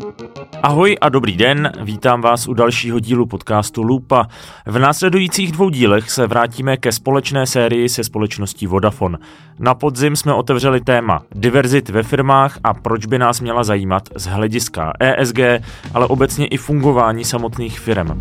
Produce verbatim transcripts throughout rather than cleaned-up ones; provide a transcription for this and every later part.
Ahoj a dobrý den, vítám vás u dalšího dílu podcastu Lupa. V následujících dvou dílech se vrátíme ke společné sérii se společností Vodafone. Na podzim jsme otevřeli téma diverzity ve firmách a proč by nás měla zajímat z hlediska E S G, ale obecně i fungování samotných firem.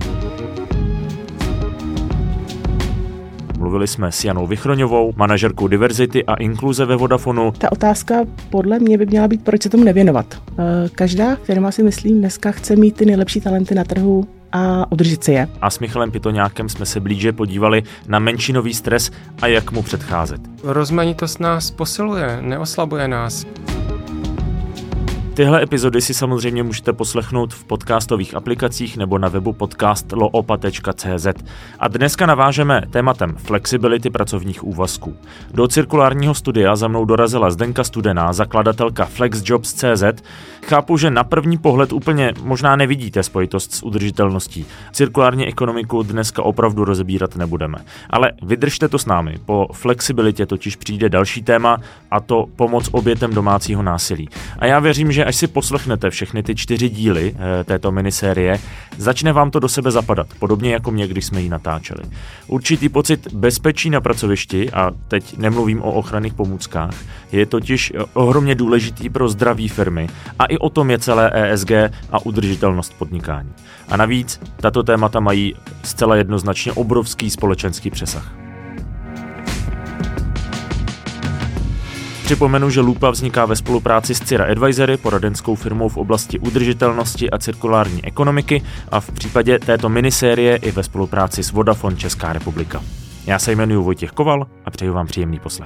Mluvili jsme s Janou Vichroňovou, manažerkou diverzity a inkluze ve Vodafonu. Ta otázka podle mě by měla být, proč se tomu nevěnovat. Každá firma, si myslím, dneska chce mít ty nejlepší talenty na trhu a udržet si je. A s Michalem Pitoňákem jsme se blíže podívali na menšinový stres a jak mu předcházet. Rozmanitost nás posiluje, neoslabuje nás. Tyhle epizody si samozřejmě můžete poslechnout v podcastových aplikacích nebo na webu podcast loopa tečka cé zet. A dneska navážeme tématem flexibility pracovních úvazků. Do cirkulárního studia za mnou dorazila Zdenka Studená, zakladatelka FlexJobs tečka cé zet. Chápu, že na první pohled úplně možná nevidíte spojitost s udržitelností. Cirkulární ekonomiku dneska opravdu rozebírat nebudeme. Ale vydržte to s námi, po flexibilitě totiž přijde další téma, a to pomoc obětem domácího násilí. A já věřím, že až si poslechnete všechny ty čtyři díly e, této minisérie, začne vám to do sebe zapadat, podobně jako mě, když jsme ji natáčeli. Určitý pocit bezpečí na pracovišti, a teď nemluvím o ochranných pomůckách, je totiž ohromně důležitý pro zdraví firmy a i o tom je celé E S G a udržitelnost podnikání. A navíc tato témata mají zcela jednoznačně obrovský společenský přesah. Připomenu, že Lupa vzniká ve spolupráci s Cira Advisory, poradenskou firmou v oblasti udržitelnosti a cirkulární ekonomiky, a v případě této minisérie i ve spolupráci s Vodafone Česká republika. Já se jmenuji Vojtěch Koval a přeju vám příjemný poslech.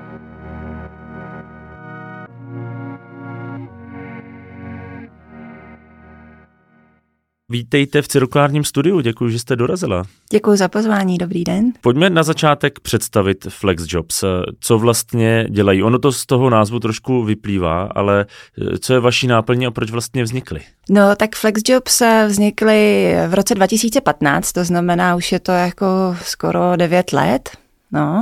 Vítejte v cirkulárním studiu, děkuji, že jste dorazila. Děkuji za pozvání, dobrý den. Pojďme na začátek představit FlexJobs. Co vlastně dělají? Ono to z toho názvu trošku vyplývá, ale co je vaší náplní a proč vlastně vznikly? No tak FlexJobs vznikly v roce dva tisíce patnáct, to znamená, už je to jako skoro devět let. No.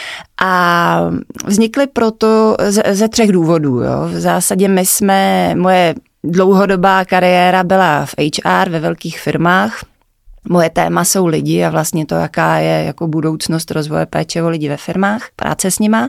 A vznikly proto ze, ze třech důvodů. Jo. V zásadě my jsme, moje dlouhodobá kariéra byla v H R ve velkých firmách. Moje téma jsou lidi a vlastně to, jaká je jako budoucnost rozvoje péče o lidi ve firmách, práce s nima.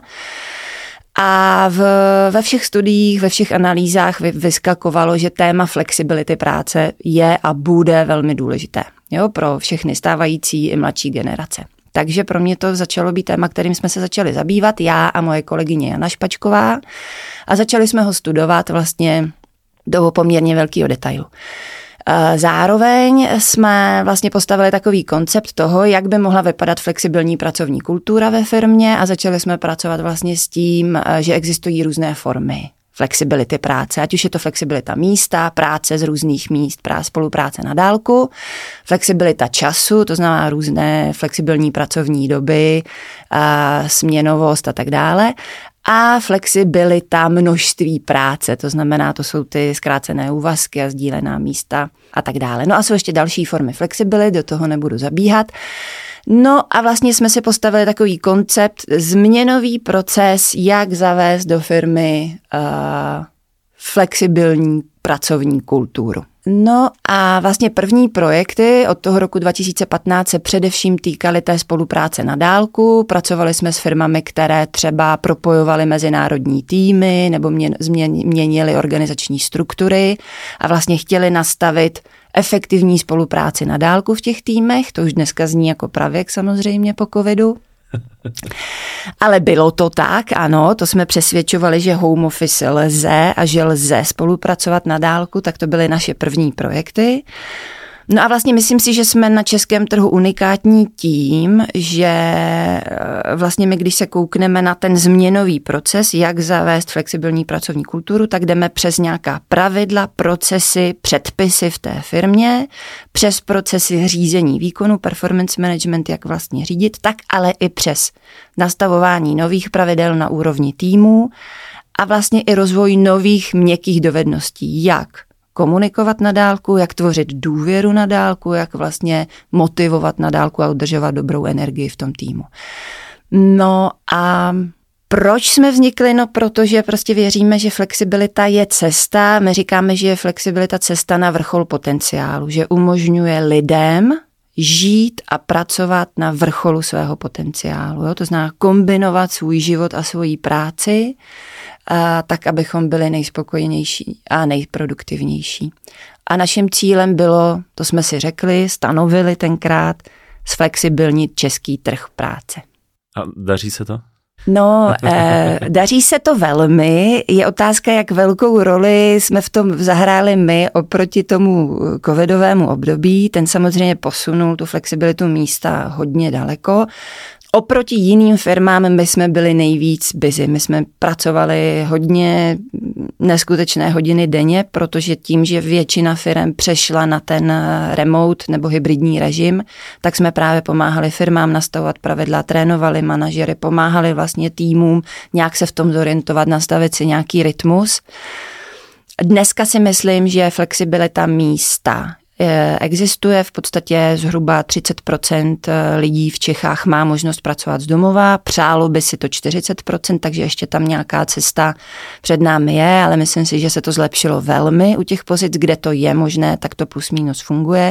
A v, ve všech studiích, ve všech analýzách vy, vyskakovalo, že téma flexibility práce je a bude velmi důležité, jo, pro všechny stávající i mladší generace. Takže pro mě to začalo být téma, kterým jsme se začali zabývat, já a moje kolegyně Jana Špačková, a začali jsme ho studovat vlastně do poměrně velkého detailu. Zároveň jsme vlastně postavili takový koncept toho, jak by mohla vypadat flexibilní pracovní kultura ve firmě, a začali jsme pracovat vlastně s tím, že existují různé formy flexibility práce, ať už je to flexibilita místa, práce z různých míst, spolupráce na dálku, flexibilita času, to znamená různé flexibilní pracovní doby, směnovost a tak dále, a flexibilita množství práce, to znamená, to jsou ty zkrácené úvazky a sdílená místa a tak dále. No a jsou ještě další formy flexibility, do toho nebudu zabíhat. No a vlastně jsme si postavili takový koncept, změnový proces, jak zavést do firmy uh, flexibilní pracovní kulturu. No a vlastně první projekty od toho roku dva tisíce patnáct se především týkaly té spolupráce na dálku. Pracovali jsme s firmami, které třeba propojovaly mezinárodní týmy nebo měnily organizační struktury a vlastně chtěli nastavit efektivní spolupráci na dálku v těch týmech. To už dneska zní jako pravěk samozřejmě po covidu. Ale bylo to tak, ano, to jsme přesvědčovali, že home office lze a že lze spolupracovat na dálku, tak to byly naše první projekty. No a vlastně myslím si, že jsme na českém trhu unikátní tím, že vlastně my, když se koukneme na ten změnový proces, jak zavést flexibilní pracovní kulturu, tak jdeme přes nějaká pravidla, procesy, předpisy v té firmě, přes procesy řízení výkonu, performance management, jak vlastně řídit, tak ale i přes nastavování nových pravidel na úrovni týmu a vlastně i rozvoj nových měkkých dovedností, jak komunikovat na dálku, jak tvořit důvěru na dálku, jak vlastně motivovat na dálku a udržovat dobrou energii v tom týmu. No a Proč jsme vznikli? No, protože prostě věříme, že flexibilita je cesta. My říkáme, že je flexibilita cesta na vrchol potenciálu, že umožňuje lidem žít a pracovat na vrcholu svého potenciálu. Jo? To znamená kombinovat svůj život a svoji práci a tak, abychom byli nejspokojenější a nejproduktivnější. A naším cílem bylo, to jsme si řekli, stanovili tenkrát, zflexibilnit český trh práce. A daří se to? No, eh, daří se to velmi. Je otázka, jak velkou roli jsme v tom zahráli my oproti tomu covidovému období. Ten samozřejmě posunul tu flexibilitu místa hodně daleko. Oproti jiným firmám my jsme byli nejvíc busy. My jsme pracovali hodně neskutečné hodiny denně, protože tím, že většina firm přešla na ten remote nebo hybridní režim, tak jsme právě pomáhali firmám nastavovat pravidla, trénovali manažery, pomáhali vlastně týmům nějak se v tom zorientovat, nastavit si nějaký rytmus. Dneska si myslím, že flexibilita místa existuje, v podstatě zhruba třicet procent lidí v Čechách má možnost pracovat z domova, přálo by si to čtyřicet procent, takže ještě tam nějaká cesta před námi je, ale myslím si, že se to zlepšilo velmi u těch pozic, kde to je možné, tak to plus minus funguje.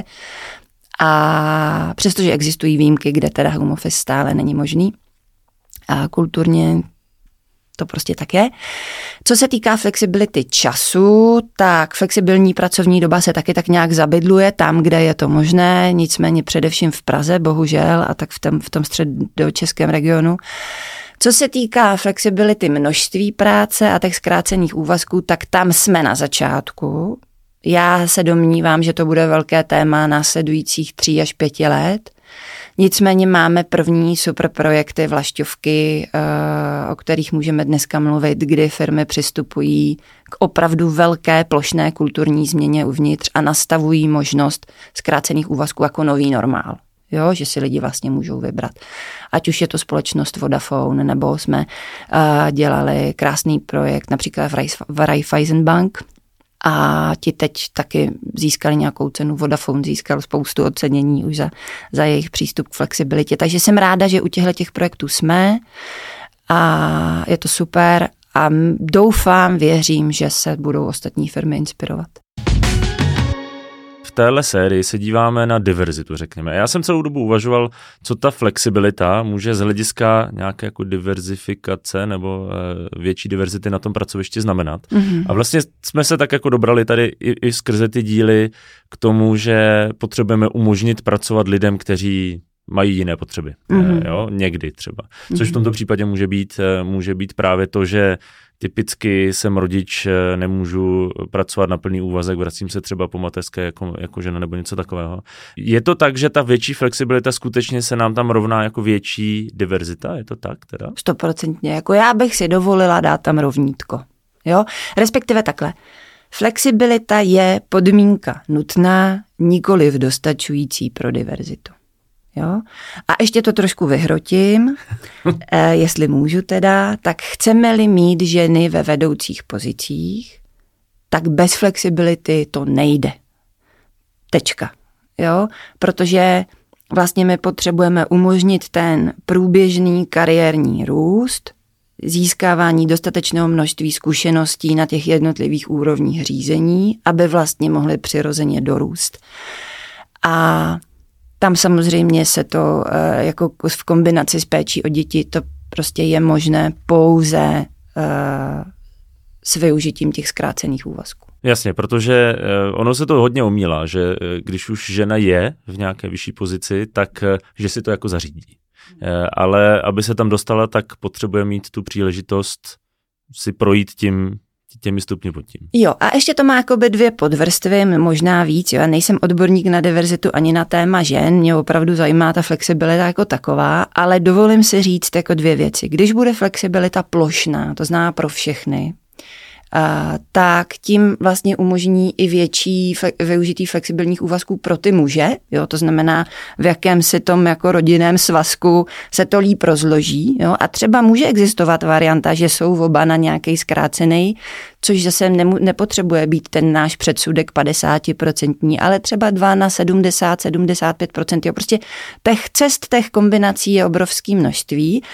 A přestože existují výjimky, kde teda home office stále není možný, a kulturně to prostě tak je. Co se týká flexibility času, tak flexibilní pracovní doba se taky tak nějak zabydluje tam, kde je to možné, nicméně především v Praze, bohužel, a tak v tom, v tom středočeském regionu. Co se týká flexibility množství práce a těch zkrácených úvazků, tak tam jsme na začátku. Já se domnívám, že to bude velké téma následujících tří až pěti let. Nicméně máme první super projekty, vlašťovky, o kterých můžeme dneska mluvit, kdy firmy přistupují k opravdu velké plošné kulturní změně uvnitř a nastavují možnost zkrácených úvazků jako nový normál. Jo, že si lidi vlastně můžou vybrat. Ať už je to společnost Vodafone, nebo jsme uh, dělali krásný projekt například v Raiffeisenbank, a ti teď taky získali nějakou cenu. Vodafone získal spoustu ocenění už za, za jejich přístup k flexibilitě. Takže jsem ráda, že u těchto těch projektů jsme a je to super a doufám, věřím, že se budou ostatní firmy inspirovat. V téhle sérii se díváme na diverzitu, řekněme. Já jsem celou dobu uvažoval, co ta flexibilita může z hlediska nějaké jako diverzifikace nebo větší diverzity na tom pracovišti znamenat. Mm-hmm. A vlastně jsme se tak jako dobrali tady i, i skrze ty díly k tomu, že potřebujeme umožnit pracovat lidem, kteří mají jiné potřeby. Mm-hmm. Jo? Někdy třeba. Což v tomto případě může být, může být právě to, že typicky jsem rodič, nemůžu pracovat na plný úvazek, vracím se třeba po mateřské jako, jako žena nebo něco takového. Je to tak, že ta větší flexibilita skutečně se nám tam rovná jako větší diverzita? Je to tak teda? Stoprocentně. Jako já bych si dovolila dát tam rovnítko. Jo? Respektive takhle. Flexibilita je podmínka nutná, nikoliv dostačující pro diverzitu. Jo? A ještě to trošku vyhrotím, eh, jestli můžu teda, tak chceme-li mít ženy ve vedoucích pozicích, tak bez flexibility to nejde. Tečka. Jo? Protože vlastně my potřebujeme umožnit ten průběžný kariérní růst, získávání dostatečného množství zkušeností na těch jednotlivých úrovních řízení, aby vlastně mohly přirozeně dorůst. A tam samozřejmě se to jako v kombinaci s péčí o děti, to prostě je možné pouze s využitím těch zkrácených úvazků. Jasně, protože ono se to hodně omílá, že když už žena je v nějaké vyšší pozici, tak že si to jako zařídí. Ale aby se tam dostala, tak potřebuje mít tu příležitost si projít tím těmi stupni pod tím. Jo, a ještě to má jakoby dvě podvrstvy, možná víc. Jo. Já nejsem odborník na diverzitu ani na téma žen, mě opravdu zajímá ta flexibilita jako taková, ale dovolím si říct jako dvě věci. Když bude flexibilita plošná, to znamená pro všechny, a tak tím vlastně umožní i větší využití flexibilních úvazků pro ty muže, jo, to znamená, v jakém si tom jako rodinném svazku se to líp rozloží, jo, a třeba může existovat varianta, že jsou oba na nějaký zkrácený, což zase nemu, nepotřebuje být ten náš předsudek padesát procent, ale třeba dva na sedmdesát, sedmdesát pět procent, jo, prostě těch cest, těch kombinací je obrovské množství.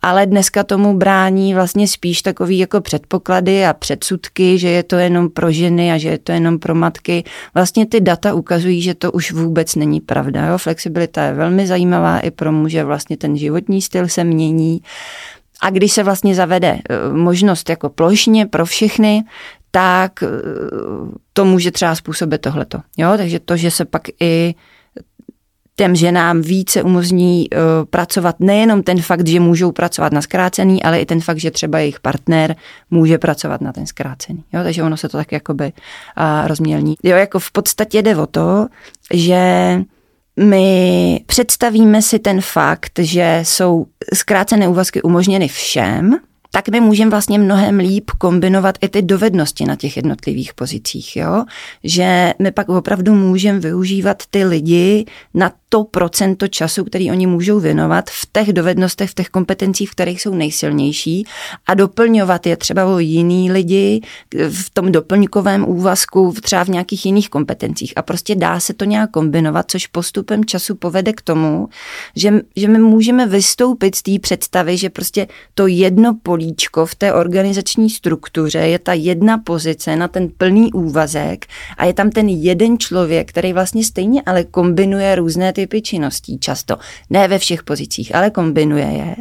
ale dneska tomu brání vlastně spíš takový jako předpoklady a předsudky, že je to jenom pro ženy a že je to jenom pro matky. Vlastně ty data ukazují, že to už vůbec není pravda. Jo? Flexibilita je velmi zajímavá i pro muže, vlastně ten životní styl se mění. A když se vlastně zavede možnost jako plošně pro všechny, tak to může třeba způsobit tohleto. Jo? Takže to, že se pak i těm ženám více umožní uh, pracovat nejenom ten fakt, že můžou pracovat na zkrácený, ale i ten fakt, že třeba jejich partner může pracovat na ten zkrácený. Jo? Takže ono se to tak jakoby uh, rozmělní. Jo, jako v podstatě jde o to, že my představíme si ten fakt, že jsou zkrácené úvazky umožněny všem, tak my můžeme vlastně mnohem líp kombinovat i ty dovednosti na těch jednotlivých pozicích, jo? Že my pak opravdu můžeme využívat ty lidi na to procento času, který oni můžou věnovat v těch dovednostech, v těch kompetencích, v kterých jsou nejsilnější a doplňovat je třeba o jiný lidi v tom doplňkovém úvazku, třeba v nějakých jiných kompetencích a prostě dá se to nějak kombinovat, což postupem času povede k tomu, že, že my můžeme vystoupit z té představy, že prostě to jedno políčko v té organizační struktuře je ta jedna pozice na ten plný úvazek a je tam ten jeden člověk, který vlastně stejně ale kombinuje různé typy činností často. Ne ve všech pozicích, ale kombinuje je.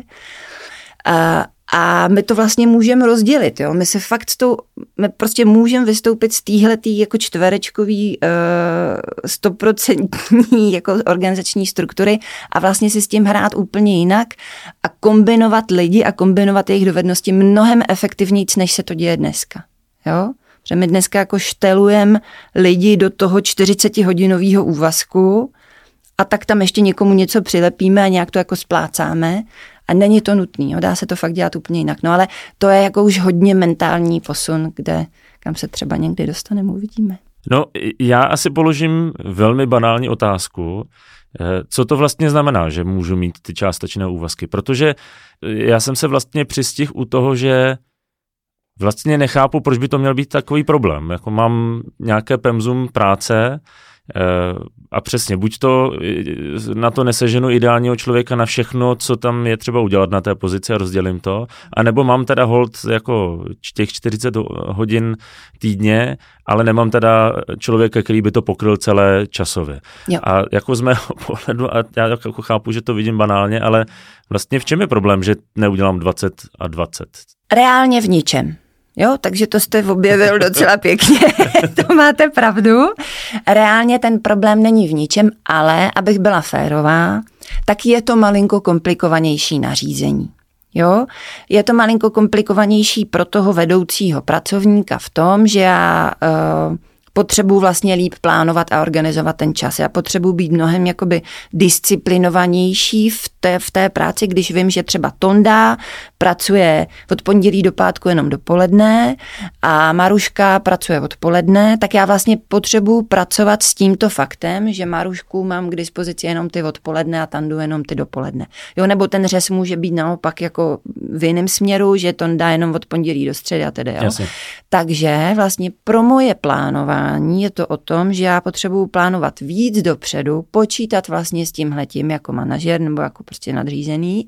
A, a my to vlastně můžeme rozdělit. Jo? My se fakt s tou, my prostě můžeme vystoupit z téhletý jako čtverečkový stoprocentní jako organizační struktury a vlastně si s tím hrát úplně jinak a kombinovat lidi a kombinovat jejich dovednosti mnohem efektivnějc, než se to děje dneska. Jo? Protože my dneska jako štelujeme lidi do toho čtyřicetihodinového úvazku a tak tam ještě někomu něco přilepíme a nějak to jako splácáme a není to nutný, jo? Dá se to fakt dělat úplně jinak. No ale to je jako už hodně mentální posun, kde kam se třeba někdy dostaneme, uvidíme. No já asi položím velmi banální otázku. Co to vlastně znamená, že můžu mít ty částečné úvazky? Protože já jsem se vlastně přistihl u toho, že vlastně nechápu, proč by to měl být takový problém. Jako mám nějaké pemzum práce a přesně, buď to na to neseženu ideálního člověka na všechno, co tam je třeba udělat na té pozici a rozdělím to, anebo mám teda hold jako těch čtyřicet hodin týdně, ale nemám teda člověka, který by to pokryl celé časově. Jo. A jako z mého pohledu, a já jako chápu, že to vidím banálně, ale vlastně v čem je problém, že neudělám dvacet a dvacet? Reálně v ničem. Jo, takže to jste objevil docela pěkně, to máte pravdu. Reálně ten problém není v ničem, ale abych byla férová, tak je to malinko komplikovanější nařízení. Jo? Je to malinko komplikovanější pro toho vedoucího pracovníka v tom, že já uh, potřebuji vlastně líp plánovat a organizovat ten čas. Já potřebuji být mnohem jakoby disciplinovanější v té, v té práci, když vím, že třeba Tonda pracuje od pondělí do pátku jenom dopoledne a Maruška pracuje odpoledne, tak já vlastně potřebuji pracovat s tímto faktem, že Marušku mám k dispozici jenom ty odpoledne a Tandu jenom ty dopoledne. Jo, nebo ten řez může být naopak jako v jiném směru, že Tonda jenom od pondělí do středy a tedy. Jo. Takže vlastně pro moje plánování je to o tom, že já potřebuji plánovat víc dopředu, počítat vlastně s tímhletím jako manažer nebo jako prostě nadřízený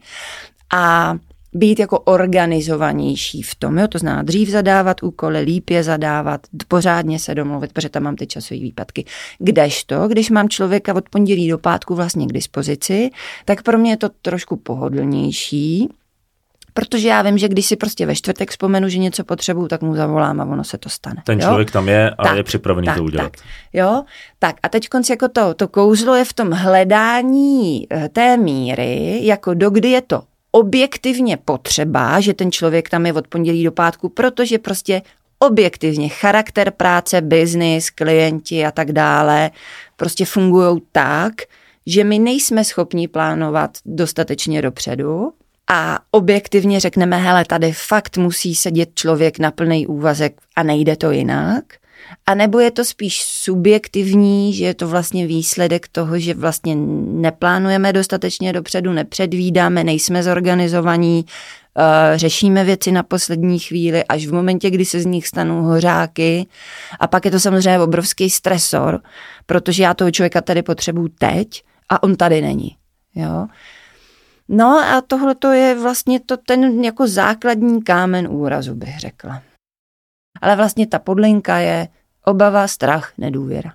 a být jako organizovanější v tom, jo? To znamená dřív zadávat úkoly, líp je zadávat, pořádně se domluvit, protože tam mám ty časové výpadky. Kdežto, když mám člověka od pondělí do pátku vlastně k dispozici, tak pro mě je to trošku pohodlnější, protože já vím, že když si prostě ve čtvrtek vzpomenu, že něco potřebuju, tak mu zavolám a ono se to stane. Ten jo? člověk tam je a tak, je připravený tak, to udělat. Tak, jo? Tak a teď konci jako to, to kouzlo je v tom hledání té míry, jako dokdy je to objektivně potřeba, že ten člověk tam je od pondělí do pátku, protože prostě objektivně charakter práce, biznis, klienti a tak dále prostě fungují tak, že my nejsme schopni plánovat dostatečně dopředu a objektivně řekneme, hele, tady fakt musí sedět člověk na plný úvazek a nejde to jinak. A nebo je to spíš subjektivní, že je to vlastně výsledek toho, že vlastně neplánujeme dostatečně dopředu, nepředvídáme, nejsme zorganizovaní, uh, řešíme věci na poslední chvíli, až v momentě, kdy se z nich stanou hořáky. A pak je to samozřejmě obrovský stresor, protože já toho člověka tady potřebuju teď a on tady není. Jo? No a tohle to je vlastně to ten jako základní kámen úrazu, bych řekla. Ale vlastně ta podlinka je obava, strach, nedůvěra.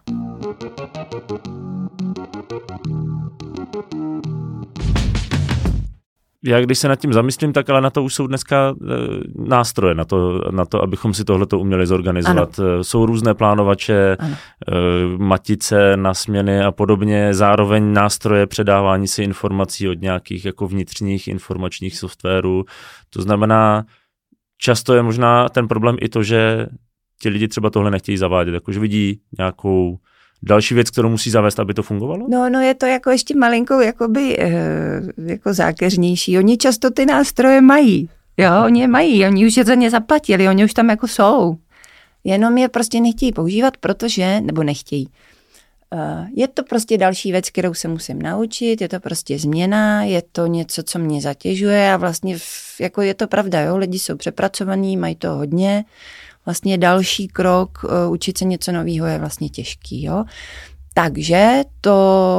Já když se nad tím zamyslím, tak ale na to už jsou dneska e, nástroje, na to, na to, abychom si tohleto uměli zorganizovat. Ano. Jsou různé plánovače, e, matice na směny a podobně, zároveň nástroje předávání si informací od nějakých jako vnitřních informačních softwarů. To znamená, často je možná ten problém i to, že ti lidi třeba tohle nechtějí zavádět, jakože vidí nějakou další věc, kterou musí zavést, aby to fungovalo? No, no je to jako ještě malinkou jakoby, jako zákeřnější. Oni často ty nástroje mají. Jo, oni je mají, oni už je za ně zaplatili, oni už tam jako jsou. Jenom je prostě nechtějí používat, protože, nebo nechtějí. Je to prostě další věc, kterou se musím naučit, je to prostě změna, je to něco, co mě zatěžuje a vlastně jako je to pravda, jo, lidi jsou přepracovaní, mají to hodně. Vlastně další krok, uh, učit se něco nového je vlastně těžký, jo. Takže to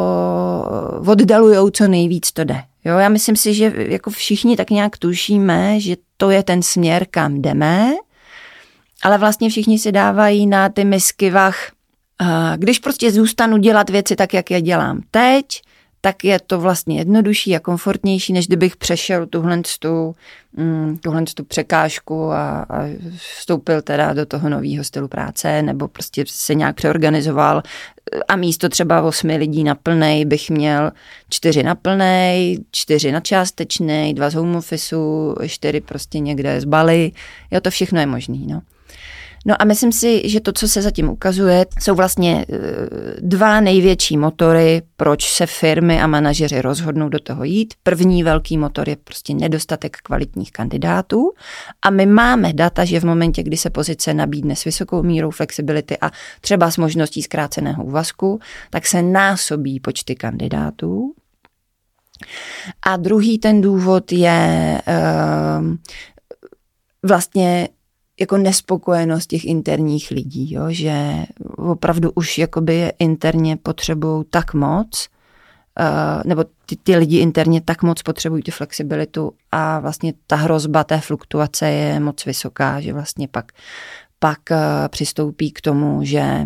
oddalujou co nejvíc to jde. Jo, já myslím si, že jako všichni tak nějak tušíme, že to je ten směr, kam jdeme, ale vlastně všichni si dávají na ty misky vah. Uh, když prostě zůstanu dělat věci tak, jak je dělám teď, tak je to vlastně jednodušší a komfortnější, než kdybych přešel tuhle tu, mm, tuhle tu překážku a, a vstoupil teda do toho nového stylu práce, nebo prostě se nějak přeorganizoval a místo třeba osmi lidí na plnej bych měl čtyři na plnej, čtyři na částečnej, dva z home officeu, čtyři prostě někde z Bali. Jo, to všechno je možný, no. No a myslím si, že to, co se zatím ukazuje, jsou vlastně dva největší motory, proč se firmy a manažeři rozhodnou do toho jít. První velký motor je prostě nedostatek kvalitních kandidátů a my máme data, že v momentě, kdy se pozice nabídne s vysokou mírou flexibility a třeba s možností zkráceného úvazku, tak se násobí počty kandidátů. A druhý ten důvod je uh, vlastně jako nespokojenost těch interních lidí, jo? Že opravdu už jakoby interně potřebují tak moc, uh, nebo ty, ty lidi interně tak moc potřebují tu flexibilitu a vlastně ta hrozba té fluktuace je moc vysoká, že vlastně pak, pak uh, přistoupí k tomu, že,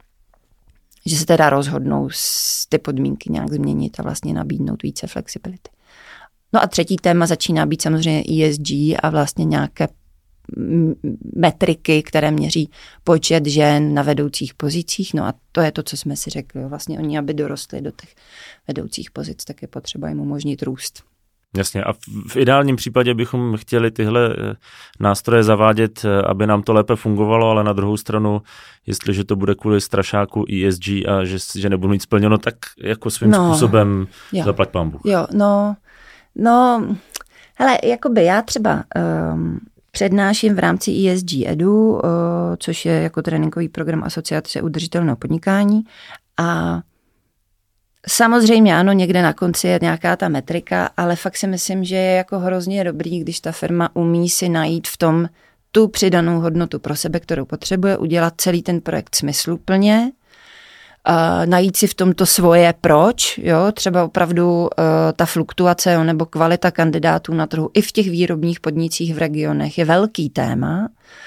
že se teda rozhodnou ty podmínky nějak změnit a vlastně nabídnout více flexibility. No a třetí téma začíná být samozřejmě E S G a vlastně nějaké metriky, které měří počet žen na vedoucích pozicích. No a to je to, co jsme si řekli. Vlastně oni, aby dorostli do těch vedoucích pozic, tak je potřeba jim umožnit růst. Jasně. A v ideálním případě bychom chtěli tyhle nástroje zavádět, aby nám to lépe fungovalo, ale na druhou stranu, jestliže to bude kvůli strašáku E S G a že, že nebudu mít splněno, tak jako svým no, způsobem jo, zaplať pán Bůh. Jo, no, no, hele, jakoby já třeba um, přednáším v rámci E S G Edu, což je jako tréninkový program Asociace udržitelného podnikání a samozřejmě ano, někde na konci je nějaká ta metrika, ale fakt si myslím, že je jako hrozně dobrý, když ta firma umí si najít v tom tu přidanou hodnotu pro sebe, kterou potřebuje, udělat celý ten projekt smysluplně, Uh, najít si v tomto svoje proč, jo, třeba opravdu uh, ta fluktuace jo, nebo kvalita kandidátů na trhu i v těch výrobních podnicích v regionech je velký téma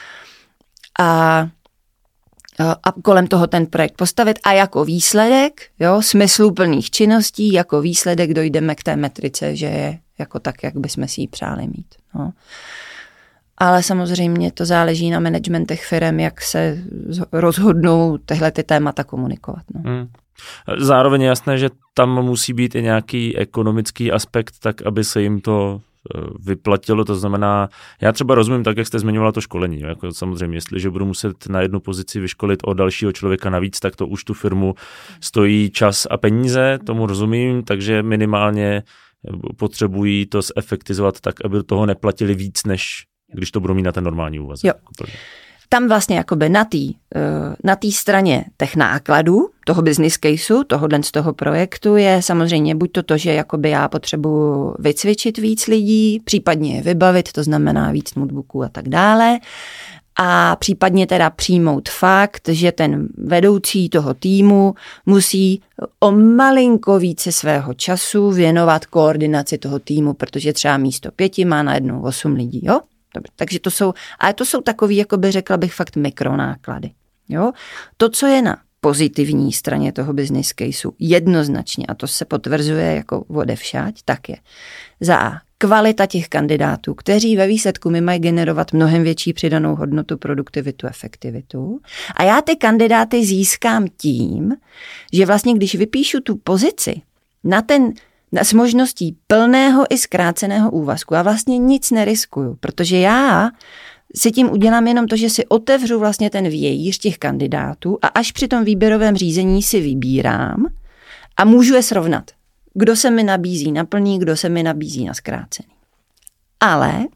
a, uh, a kolem toho ten projekt postavit a jako výsledek, jo, smysluplných činností, jako výsledek dojdeme k té metrice, že je jako tak, jak bychom si ji přáli mít, no. Ale samozřejmě to záleží na managementech firem, jak se rozhodnou tyhle ty témata komunikovat. No. Hmm. Zároveň je jasné, že tam musí být i nějaký ekonomický aspekt, tak aby se jim to vyplatilo. To znamená, já třeba rozumím tak, jak jste zmiňovala to školení. Jako samozřejmě, jestliže budu muset na jednu pozici vyškolit o dalšího člověka navíc, tak to už tu firmu stojí čas a peníze, tomu rozumím, takže minimálně potřebují to zefektivizovat tak, aby do toho neplatili víc, než když to budou mít na ten normální úvazek. Jo. Tam vlastně jakoby na té na té straně těch nákladů, toho business caseu, tohohle z toho projektu je samozřejmě buď to to, že jakoby já potřebuji vycvičit víc lidí, případně je vybavit, to znamená víc notebooků a tak dále. a případně teda přijmout fakt, že ten vedoucí toho týmu musí o malinko více svého času věnovat koordinaci toho týmu, protože třeba místo pěti má najednou osm lidí, jo? Dobře, takže to jsou, ale to jsou takový, jako by řekla bych, fakt mikronáklady, jo? To, co je na pozitivní straně toho business caseu jednoznačně, a to se potvrzuje jako odevšať, tak je za A kvalita těch kandidátů, kteří ve výsledku mi mají generovat mnohem větší přidanou hodnotu, produktivitu, efektivitu. A já ty kandidáty získám tím, že vlastně když vypíšu tu pozici na ten s možností plného i zkráceného úvazku, já vlastně nic neriskuju, protože já si tím udělám jenom to, že si otevřu vlastně ten vějíř těch kandidátů a až při tom výběrovém řízení si vybírám a můžu je srovnat. Kdo se mi nabízí na plný, kdo se mi nabízí na zkrácený. Ale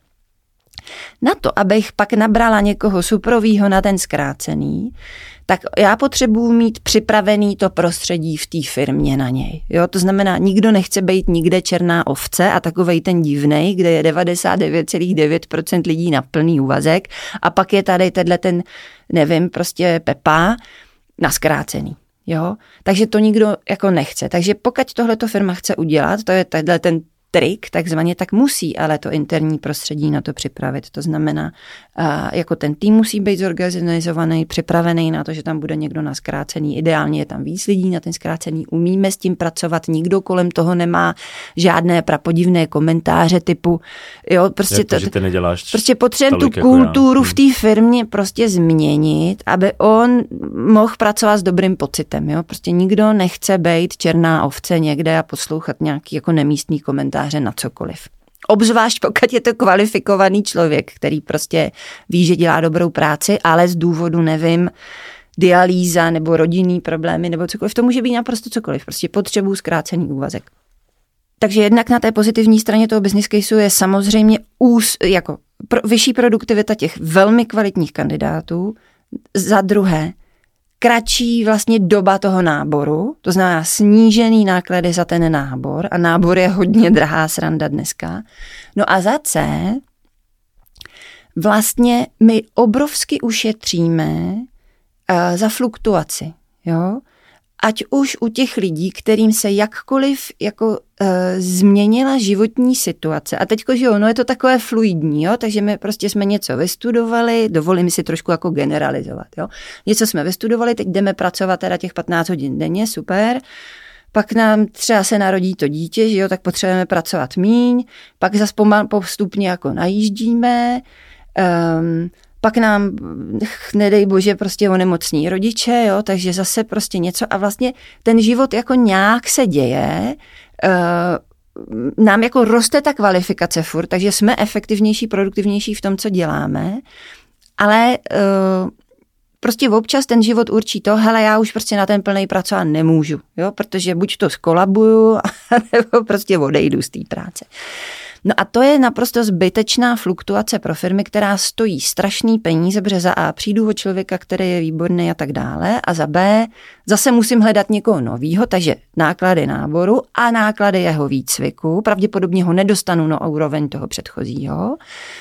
na to, abych pak nabrala někoho suprovýho na ten zkrácený, tak já potřebuji mít připravený to prostředí v té firmě na něj. Jo, to znamená, nikdo nechce být nikde černá ovce a takovej ten divnej, kde je devadesát devět celá devět procent lidí na plný úvazek a pak je tady tenhle ten, nevím, prostě Pepa na zkrácený. Jo? Takže to nikdo jako nechce. Takže pokud tohleto firma chce udělat, to je tenhle ten trik, takzvaně, tak musí ale to interní prostředí na to připravit. To znamená, uh, jako ten tým musí být zorganizovaný, připravený na to, že tam bude někdo na zkrácený. Ideálně je tam víc lidí na ten zkrácený. Umíme s tím pracovat, nikdo kolem toho nemá žádné prapodivné komentáře typu, jo, prostě Jak to, to, že ty neděláš prostě potřebujeme tu jako kulturu já. v té firmě prostě změnit, aby on mohl pracovat s dobrým pocitem, jo. Prostě nikdo nechce být černá ovce někde a poslouchat nějaký jako nemístný komentář na cokoliv. Obzvlášť pokud je to kvalifikovaný člověk, který prostě ví, že dělá dobrou práci, ale z důvodu, nevím, dialýza nebo rodinný problémy nebo cokoliv. To může být naprosto cokoliv. Prostě potřebuji zkrácený úvazek. Takže jednak na té pozitivní straně toho business caseu je samozřejmě ús, jako pro, vyšší produktivita těch velmi kvalitních kandidátů. Za druhé, kratší vlastně doba toho náboru, to znamená snížený náklady za ten nábor a nábor je hodně drahá sranda dneska. No a za C vlastně my obrovsky ušetříme uh, za fluktuaci, jo? Ať už u těch lidí, kterým se jakkoliv jako uh, změnila životní situace. A teďko, že jo, no je to takové fluidní, jo, takže my prostě jsme něco vystudovali, dovolím si trošku jako generalizovat, jo. Něco jsme vystudovali, teď jdeme pracovat teda těch patnáct hodin denně, super. Pak nám třeba se narodí to dítě, že jo, tak potřebujeme pracovat míň, pak zase postupně jako najíždíme, um, pak nám, nedej bože, prostě onemocní rodiče, jo, takže zase prostě něco a vlastně ten život jako nějak se děje, uh, nám jako roste ta kvalifikace furt, takže jsme efektivnější, produktivnější v tom, co děláme, ale uh, prostě občas ten život určí to, hele, já už prostě na ten plnej pracovat nemůžu, jo, protože buď to skolabuju, nebo prostě odejdu z té práce. No a to je naprosto zbytečná fluktuace pro firmy, která stojí strašný peníze, protože za A přijdu o člověka, který je výborný a tak dále, a za B zase musím hledat někoho novýho, takže náklady náboru a náklady jeho výcviku, pravděpodobně ho nedostanu na úroveň toho předchozího.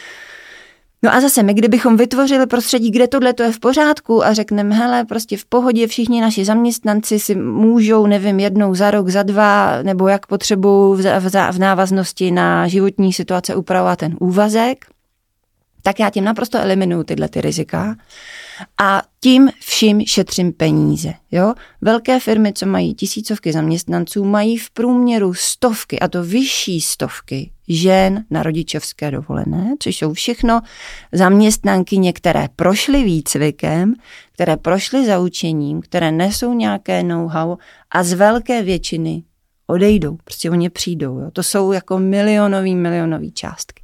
No a zase my, kdybychom vytvořili prostředí, kde tohle to je v pořádku a řekneme, hele, prostě v pohodě všichni naši zaměstnanci si můžou, nevím, jednou za rok, za dva, nebo jak potřebují v, v, v návaznosti na životní situace upravovat ten úvazek, tak já tím naprosto eliminuju tyhle ty rizika a tím vším šetřím peníze. Jo? Velké firmy, co mají tisícovky zaměstnanců, mají v průměru stovky, a to vyšší stovky žen na rodičovské dovolené, což jsou všechno zaměstnankyně, které prošly výcvikem, které prošly zaučením, které nesou nějaké know-how a z velké většiny odejdou. Prostě oni přijdou. Jo? To jsou jako milionový, milionový částky.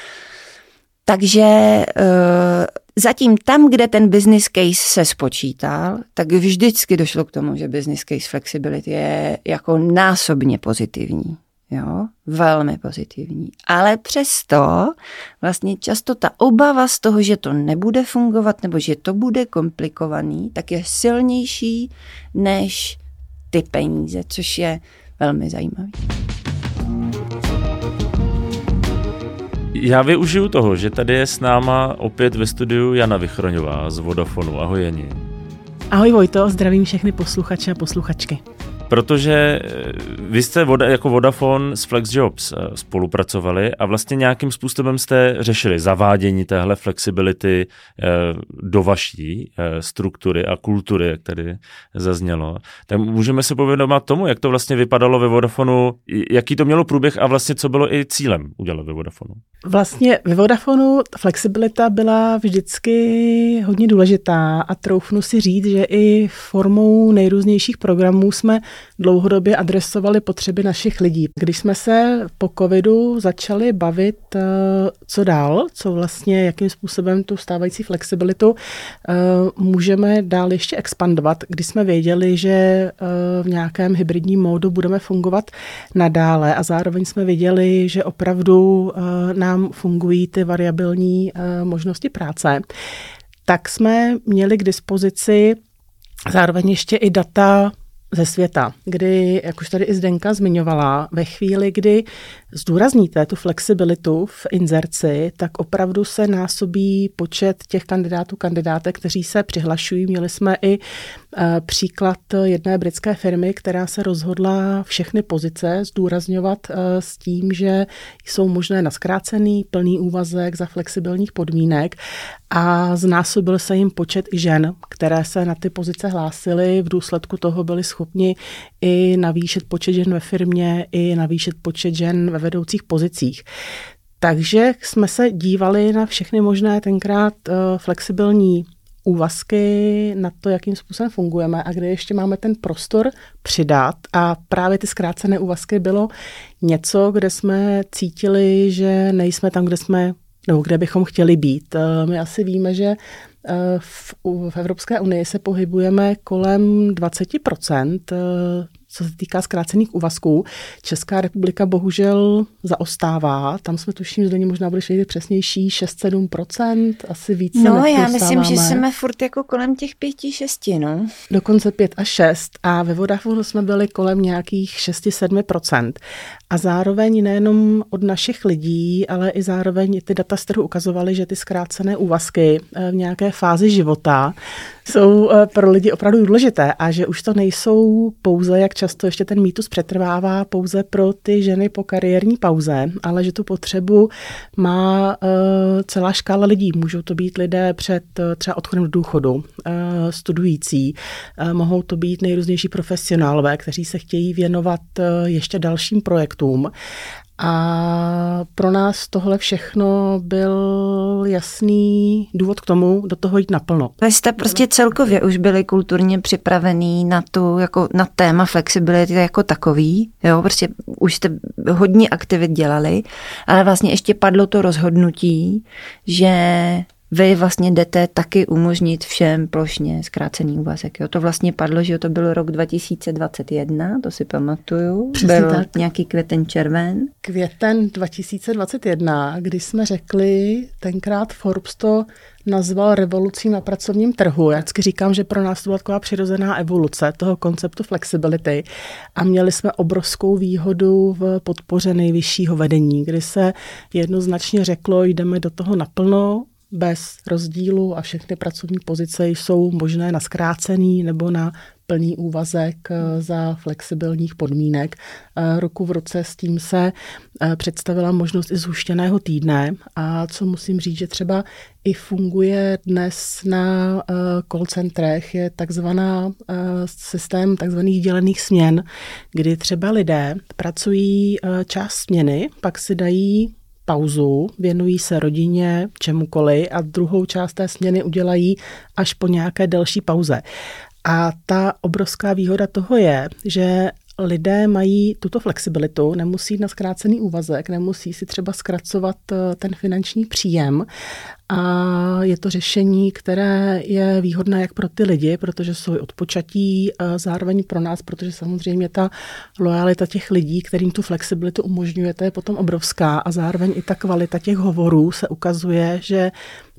Takže uh, zatím tam, kde ten business case se spočítal, tak vždycky došlo k tomu, že business case flexibility je jako násobně pozitivní. Jo, velmi pozitivní. Ale přesto vlastně často ta obava z toho, že to nebude fungovat nebo že to bude komplikovaný, tak je silnější než ty peníze, což je velmi zajímavé. Já využiju toho, že tady je s náma opět ve studiu Jana Vychroňová z Vodafonu. Ahoj Jani. Ahoj Vojto, zdravím všechny posluchače a posluchačky. Protože vy jste voda, jako Vodafone s FlexJobs spolupracovali a vlastně nějakým způsobem jste řešili zavádění téhle flexibility do vaší struktury a kultury, jak tady zaznělo. Tak můžeme se povědomat tomu, jak to vlastně vypadalo ve Vodafonu, jaký to mělo průběh a vlastně co bylo i cílem udělat ve Vodafonu. Vlastně ve Vodafonu flexibilita byla vždycky hodně důležitá a troufnu si říct, že i formou nejrůznějších programů jsme dlouhodobě adresovali potřeby našich lidí. Když jsme se po covidu začali bavit, co dál, co vlastně, jakým způsobem tu stávající flexibilitu můžeme dál ještě expandovat, když jsme věděli, že v nějakém hybridním módu budeme fungovat nadále a zároveň jsme věděli, že opravdu nám fungují ty variabilní možnosti práce, tak jsme měli k dispozici zároveň ještě i data ze světa, kdy, jak už tady i Zdenka zmiňovala, ve chvíli, kdy zdůrazníte tu flexibilitu v inzerci, tak opravdu se násobí počet těch kandidátů, kandidátek, kteří se přihlašují. Měli jsme i e, příklad jedné britské firmy, která se rozhodla všechny pozice zdůrazňovat e, s tím, že jsou možné na zkrácený plný úvazek za flexibilních podmínek a znásobil se jim počet i žen, které se na ty pozice hlásily. V důsledku toho byli schopni i navýšit počet žen ve firmě, i navýšit počet žen ve vedoucích pozicích. Takže jsme se dívali na všechny možné tenkrát uh, flexibilní úvazky, na to, jakým způsobem fungujeme a kde ještě máme ten prostor přidat. A právě ty zkrácené úvazky bylo něco, kde jsme cítili, že nejsme tam, kde jsme nebo kde bychom chtěli být. My asi víme, že v, v Evropské unii se pohybujeme kolem dvacet procent, co se týká zkrácených úvazků. Česká republika bohužel zaostává. Tam jsme tuším, že možná budeš vědět přesnější, šest sedm procent, asi více. No já myslím, že jsme furt jako kolem těch pěti, šesti, no. Dokonce pět a šest a ve Vodafonu jsme byli kolem nějakých šest sedm procent. A zároveň nejenom od našich lidí, ale i zároveň ty data z trhu ukazovaly, že ty zkrácené úvazky v nějaké fázi života jsou pro lidi opravdu důležité a že už to nejsou pouze, jak často ještě ten mýtus přetrvává, pouze pro ty ženy po kariérní pauze, ale že tu potřebu má uh, celá škála lidí. Můžou to být lidé před uh, třeba odchodem do důchodu, uh, studující, uh, mohou to být nejrůznější profesionálové, kteří se chtějí věnovat uh, ještě dalším projektům. A pro nás tohle všechno byl jasný důvod k tomu do toho jít naplno. Vy jste prostě celkově už byli kulturně připravený na tu, jako na téma flexibility jako takový, jo, prostě už jste hodně aktivit dělali, ale vlastně ještě padlo to rozhodnutí, že vy vlastně jdete taky umožnit všem plošně zkrácený úvazek. Jo? To vlastně padlo, že to byl rok dva tisíce dvacet jedna, to si pamatuju. Přesně byl tak. Nějaký květen, červen. Květen dva tisíce dvacet jedna, kdy jsme řekli, tenkrát Forbes to nazval revolucí na pracovním trhu. Já vždycky říkám, že pro nás to byla taková přirozená evoluce toho konceptu flexibility a měli jsme obrovskou výhodu v podpoře nejvyššího vedení, kdy se jednoznačně řeklo, jdeme do toho naplno, bez rozdílu a všechny pracovní pozice jsou možné na zkrácený nebo na plný úvazek za flexibilních podmínek. Ruku v ruce s tím se představila možnost i zhuštěného týdne a co musím říct, že třeba i funguje dnes na call centrech, je takzvaná systém takzvaných dělených směn, kdy třeba lidé pracují část směny, pak si dají pauzu, věnují se rodině, čemukoliv a druhou část té směny udělají až po nějaké delší pauze. A ta obrovská výhoda toho je, že lidé mají tuto flexibilitu, nemusí jít na zkrácený úvazek, nemusí si třeba zkracovat ten finanční příjem a je to řešení, které je výhodné jak pro ty lidi, protože jsou odpočatí, zároveň pro nás, protože samozřejmě ta lojalita těch lidí, kterým tu flexibilitu umožňujete, je potom obrovská a zároveň i ta kvalita těch hovorů se ukazuje, že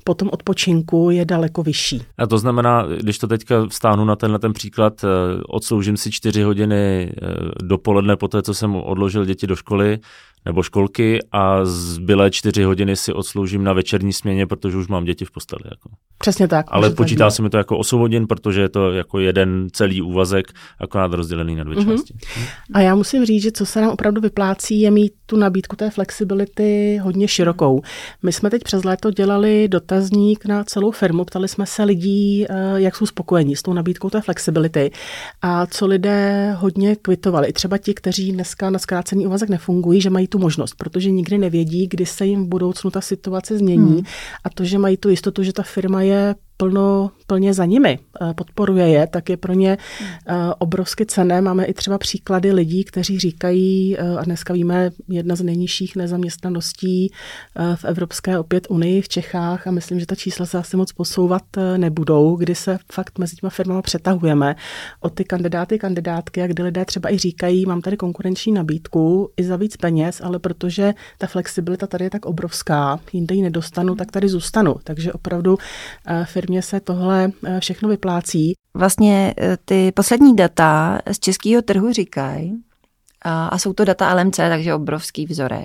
po tom odpočinku je daleko vyšší. A to znamená, když to teďka vstáhnu na tenhle ten příklad, odsloužím si čtyři hodiny dopoledne po té, co jsem odložil děti do školy nebo školky a zbylé čtyři hodiny si odsloužím na večerní směně, protože už mám děti v posteli. Jako. Přesně tak. Ale počítá se mi to jako osm hodin, protože je to jako jeden celý úvazek, akorát rozdělený na dvě mm-hmm. části. A já musím říct, že co se nám opravdu vyplácí, je mít tu nabídku té flexibility hodně širokou. My jsme teď přes léto dělali dotazník na celou firmu, ptali jsme se lidí, jak jsou spokojení s tou nabídkou té flexibility a co lidé hodně kvitovali. I třeba ti, kteří dneska na zkrácený úvazek nefungují, že mají tu možnost, protože nikdy nevědí, kdy se jim v budoucnu ta situace změní hmm. a to, že mají tu jistotu, že ta firma je plno, plně za nimi, podporuje je, tak je pro ně obrovsky cenné. Máme i třeba příklady lidí, kteří říkají, a dneska víme, jedna z nejnižších nezaměstnaností v Evropské opět unii v Čechách a myslím, že ta čísla se asi moc posouvat nebudou, kdy se fakt mezi těma firmama přetahujeme o ty kandidáty, kandidátky a kdy lidé třeba i říkají, mám tady konkurenční nabídku i za víc peněz, ale protože ta flexibilita tady je tak obrovská, jinde ji nedostanu, tak tady zůstanu. Takže opravdu firmy mě se tohle všechno vyplácí. Vlastně ty poslední data z českého trhu říkají, a, a jsou to data L M C, takže obrovský vzorek,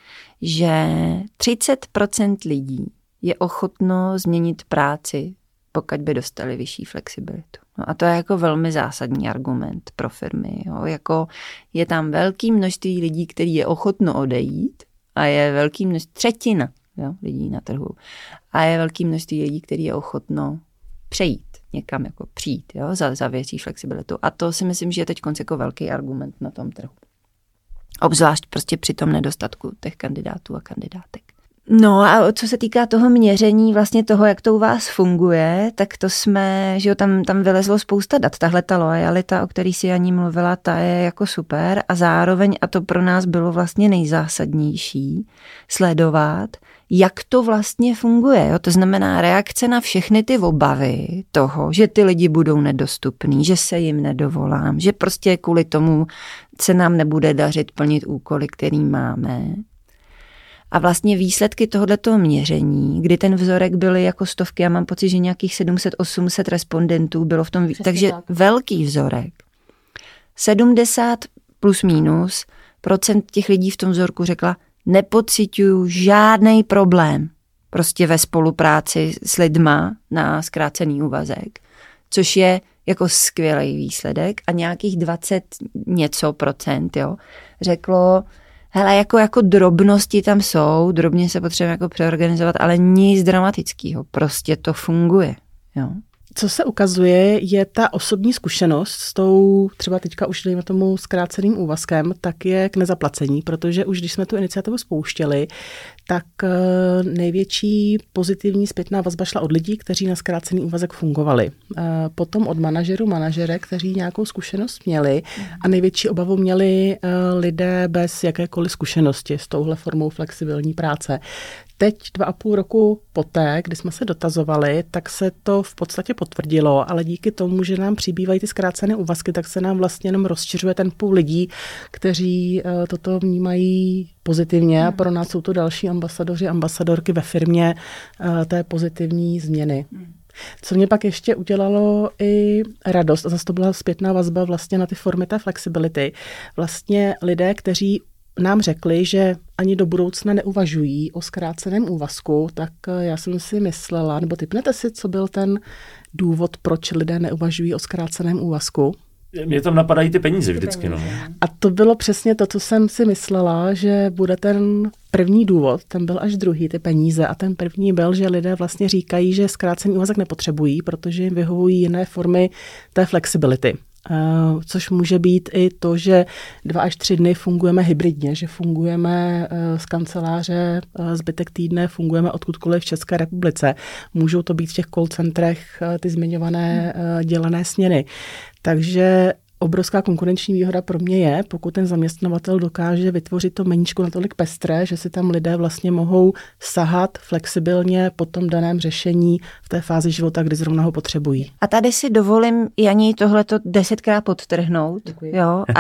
že třicet procent lidí je ochotno změnit práci, pokud by dostali vyšší flexibilitu. No a to je jako velmi zásadní argument pro firmy. Jo. Jako je tam velké množství lidí, který je ochotno odejít a je velký množství, třetina jo, lidí na trhu. A je velké množství lidí, který je ochotno přejít někam, jako přijít jo, za, za větší flexibilitu. A to si myslím, že je teď jako velký argument na tom trhu. Obzvlášť prostě při tom nedostatku těch kandidátů a kandidátek. No a co se týká toho měření, vlastně toho, jak to u vás funguje, tak to jsme, že jo, tam, tam vylezlo spousta dat. Tahle ta loajalita, o který si Janí mluvila, ta je jako super a zároveň, a to pro nás bylo vlastně nejzásadnější, sledovat, jak to vlastně funguje. Jo? To znamená reakce na všechny ty obavy toho, že ty lidi budou nedostupní, že se jim nedovolám, že prostě kvůli tomu se nám nebude dařit plnit úkoly, který máme. A vlastně výsledky tohoto měření, kdy ten vzorek byly jako stovky, já mám pocit, že nějakých sedm set osm set respondentů bylo v tom, Přesně takže tak. velký vzorek. sedmdesát plus minus procent těch lidí v tom vzorku řekla, nepociťuju žádný problém prostě ve spolupráci s lidma na zkrácený úvazek, což je jako skvělý výsledek a nějakých dvacet něco procent, jo, řeklo, hele, jako, jako drobnosti tam jsou, drobně se potřebujeme jako přeorganizovat, ale nic dramatického, prostě to funguje, jo. Co se ukazuje, je ta osobní zkušenost s tou třeba teďka už dejme tomu zkráceným úvazkem, tak je k nezaplacení, protože už když jsme tu iniciativu spouštěli, tak největší pozitivní zpětná vazba šla od lidí, kteří na zkrácený úvazek fungovali. Potom od manažerů, manažerek, kteří nějakou zkušenost měli a největší obavu měli lidé bez jakékoliv zkušenosti s touhle formou flexibilní práce. Teď dva a půl roku poté, kdy jsme se dotazovali, tak se to v podstatě potvrdilo, ale díky tomu, že nám přibývají ty zkrácené úvazky, tak se nám vlastně jenom rozšiřuje ten půl lidí, kteří uh, toto vnímají pozitivně a pro nás jsou to další ambasadoři, ambasadorky ve firmě uh, té pozitivní změny. Co mě pak ještě udělalo i radost, a zase to byla zpětná vazba vlastně na ty formy té flexibility, vlastně lidé, kteří nám řekli, že ani do budoucna neuvažují o zkráceném úvazku, tak já jsem si myslela, nebo tipnete si, co byl ten důvod, proč lidé neuvažují o zkráceném úvazku? Mě tam napadají ty peníze vždycky. No. A to bylo přesně to, co jsem si myslela, že bude ten první důvod, ten byl až druhý, ty peníze. A ten první byl, že lidé vlastně říkají, že zkrácený úvazek nepotřebují, protože jim vyhovují jiné formy té flexibility. Uh, což může být i to, že dva až tři dny fungujeme hybridně, že fungujeme uh, z kanceláře, uh, zbytek týdne fungujeme odkudkoliv v České republice. Můžou to být v těch call centrech uh, ty zmiňované uh, dělené směny. Takže obrovská konkurenční výhoda pro mě je, pokud ten zaměstnavatel dokáže vytvořit to meníčko natolik pestré, že si tam lidé vlastně mohou sahat flexibilně po tom daném řešení v té fázi života, kdy zrovna ho potřebují. A tady si dovolím, Janí, tohleto desetkrát podtrhnout. Jo, a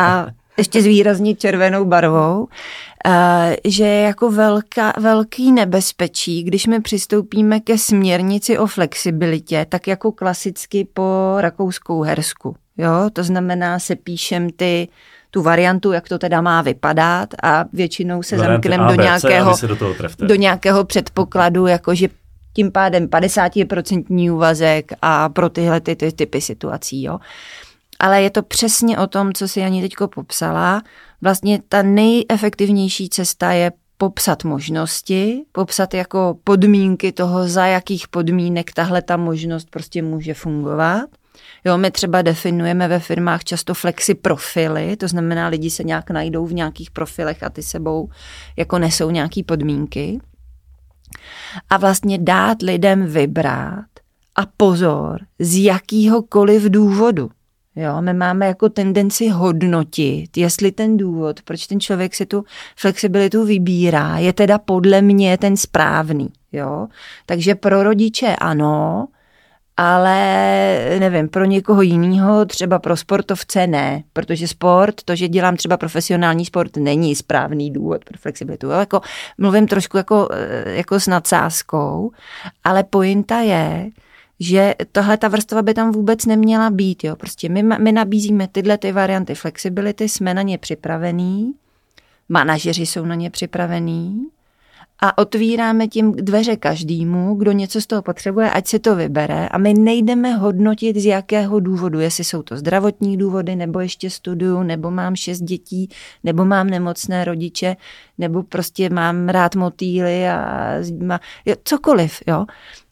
ještě zvýraznit červenou barvou, že je jako velká, velký nebezpečí, když my přistoupíme ke směrnici o flexibilitě, tak jako klasicky po Rakouskou-Hersku. Jo? To znamená, se píšem ty tu variantu, jak to teda má vypadat a většinou se zamkneme do nějakého, do, do nějakého předpokladu, jakože tím pádem padesát procent úvazek a pro tyhle ty, ty typy situací. Jo? Ale je to přesně o tom, co si Jani teďko popsala. Vlastně ta nejefektivnější cesta je popsat možnosti, popsat jako podmínky toho, za jakých podmínek tahle ta možnost prostě může fungovat. Jo, my třeba definujeme ve firmách často flexi profily, to znamená, lidi se nějak najdou v nějakých profilech a ty sebou jako nesou nějaký podmínky. A vlastně dát lidem vybrat a pozor, z jakýhokoliv důvodu. Jo, my máme jako tendenci hodnotit, jestli ten důvod, proč ten člověk si tu flexibilitu vybírá, je teda podle mě ten správný. Jo? Takže pro rodiče ano, ale nevím, pro někoho jiného, třeba pro sportovce ne, protože sport, to, že dělám třeba profesionální sport, není správný důvod pro flexibilitu. Jo? Jako, mluvím trošku jako, jako s nadsázkou, ale pointa je, že tahle ta vrstva by tam vůbec neměla být. Jo? Prostě my, my nabízíme tyhle ty varianty flexibility, jsme na ně připravení, manažeři jsou na ně připravení a otvíráme tím dveře každému, kdo něco z toho potřebuje, ať si to vybere a my nejdeme hodnotit, z jakého důvodu, jestli jsou to zdravotní důvody, nebo ještě studuju, nebo mám šest dětí, nebo mám nemocné rodiče, nebo prostě mám rád motýly a jo, cokoliv. Jo?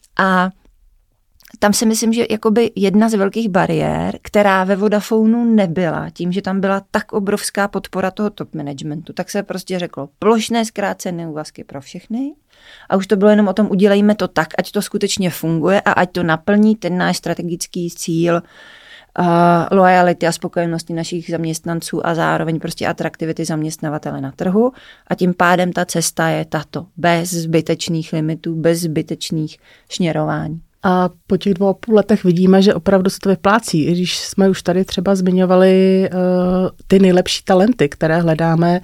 A tam si myslím, že jakoby jedna z velkých bariér, která ve Vodafonu nebyla, tím, že tam byla tak obrovská podpora toho top managementu, tak se prostě řeklo plošné zkrácené úvazky pro všechny a už to bylo jenom o tom, udělejme to tak, ať to skutečně funguje a ať to naplní ten náš strategický cíl uh, loajality a spokojenosti našich zaměstnanců a zároveň prostě atraktivity zaměstnavatele na trhu a tím pádem ta cesta je tato, bez zbytečných limitů, bez zbytečných šněrování. A po těch dvou a půl letech vidíme, že opravdu se to vyplácí. I když jsme už tady třeba zmiňovali uh, ty nejlepší talenty, které hledáme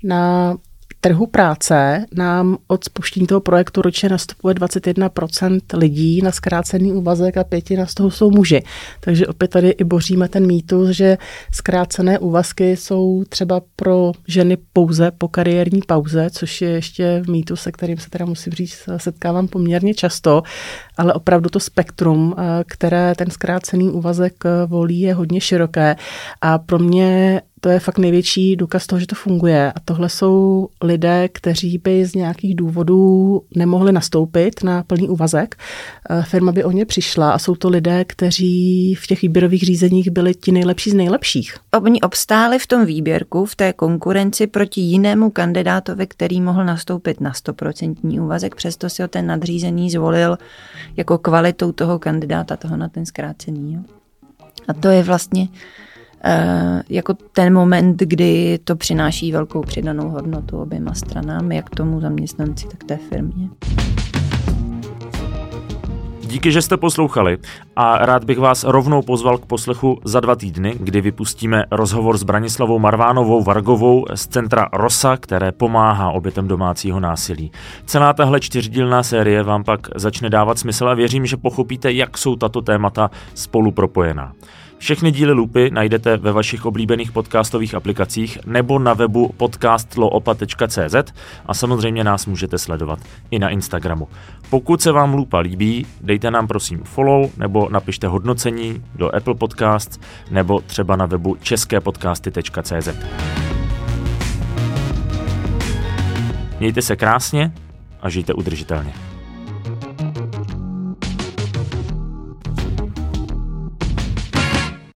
na trhu práce, nám od spuštění toho projektu ročně nastupuje dvacet jedna procent lidí na zkrácený úvazek a pětina z toho jsou muži. Takže opět tady i boříme ten mýtus, že zkrácené úvazky jsou třeba pro ženy pouze po kariérní pauze, což je ještě mýtus, se kterým se teda musím říct, setkávám poměrně často, ale opravdu to spektrum, které ten zkrácený úvazek volí, je hodně široké a pro mě to je fakt největší důkaz toho, že to funguje. A tohle jsou lidé, kteří by z nějakých důvodů nemohli nastoupit na plný úvazek. Firma by o ně přišla a jsou to lidé, kteří v těch výběrových řízeních byli ti nejlepší z nejlepších. Oni obstáli v tom výběrku, v té konkurenci proti jinému kandidátovi, který mohl nastoupit na sto procent úvazek, přesto si ho ten nadřízený zvolil jako kvalitou toho kandidáta, toho na ten zkrácený. Jo? A to je vlastně Uh, jako ten moment, kdy to přináší velkou přidanou hodnotu oběma stranám, jak tomu zaměstnanci, tak té firmě. Díky, že jste poslouchali a rád bych vás rovnou pozval k poslechu za dva týdny, kdy vypustíme rozhovor s Branislavou Marvánovou Vargovou z centra Rosa, které pomáhá obětem domácího násilí. Celá tahle čtyřdílná série vám pak začne dávat smysl a věřím, že pochopíte, jak jsou tato témata spolu propojená. Všechny díly Lupy najdete ve vašich oblíbených podcastových aplikacích nebo na webu podcast loopa tečka cé zet a samozřejmě nás můžete sledovat i na Instagramu. Pokud se vám Lupa líbí, dejte nám prosím follow nebo napište hodnocení do Apple Podcasts nebo třeba na webu české podcasty tečka cé zet. Mějte se krásně a žijte udržitelně.